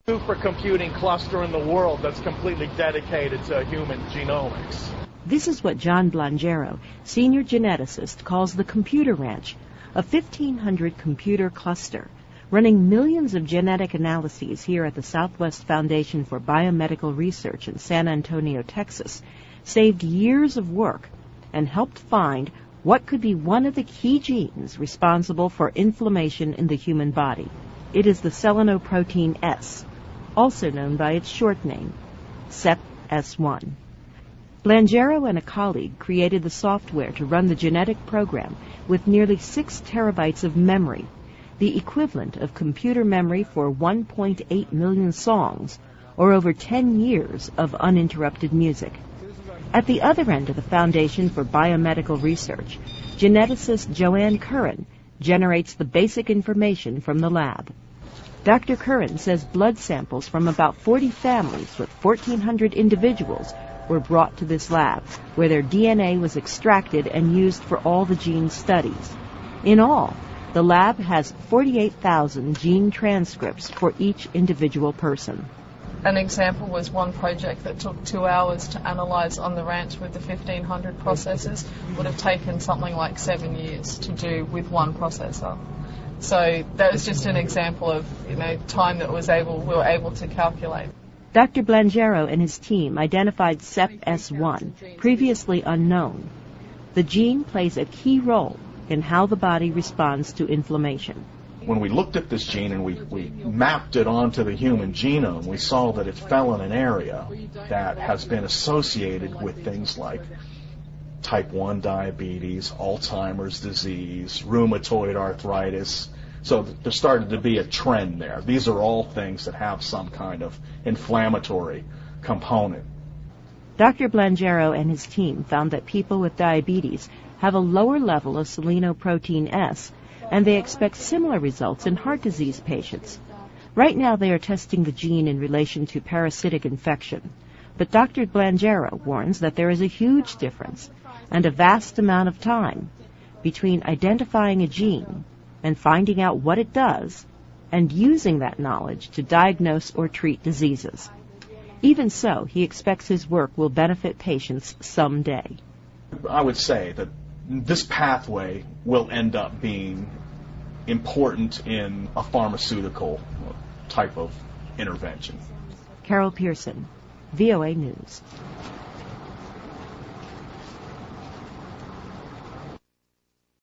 supercomputing cluster in the world that's completely dedicated to human genomics. This is what John Blangero, senior geneticist, calls the Computer Ranch, a 1,500 computer cluster running millions of genetic analyses here at the Southwest Foundation for Biomedical Research in San Antonio, Texas, saved years of work and helped find what could be one of the key genes responsible for inflammation in the human body. It is the selenoprotein S, also known by its short name, SEP-S1. Blangero and a colleague created the software to run the genetic program with nearly 6 terabytes of memory, the equivalent of computer memory for 1.8 million songs, or over 10 years of uninterrupted music. At the other end of the Foundation for Biomedical Research, geneticist Joanne Curran generates the basic information from the lab. Dr. Curran says blood samples from about 40 families with 1,400 individuals were brought to this lab, where their DNA was extracted and used for all the gene studies. In all, the lab has 48,000 gene transcripts for each individual person. An example was one project that took 2 hours to analyze on the ranch with the 1,500 processors. Would have taken something like 7 years to do with one processor. So that was just an example of time that we were able to calculate. Dr. Blangero and his team identified SEP-S1, previously unknown. The gene plays a key role in how the body responds to inflammation. When we looked at this gene and we mapped it onto the human genome, we saw that it fell in an area that has been associated with things like type 1 diabetes, Alzheimer's disease, rheumatoid arthritis. So there started to be a trend there. These are all things that have some kind of inflammatory component. Dr. Blangero and his team found that people with diabetes have a lower level of selenoprotein S, and they expect similar results in heart disease patients. Right now they are testing the gene in relation to parasitic infection, but Dr. Blangero warns that there is a huge difference and a vast amount of time between identifying a gene and finding out what it does and using that knowledge to diagnose or treat diseases. Even so, he expects his work will benefit patients someday. I would say that this pathway will end up being important in a pharmaceutical type of intervention. Carol Pearson, VOA News.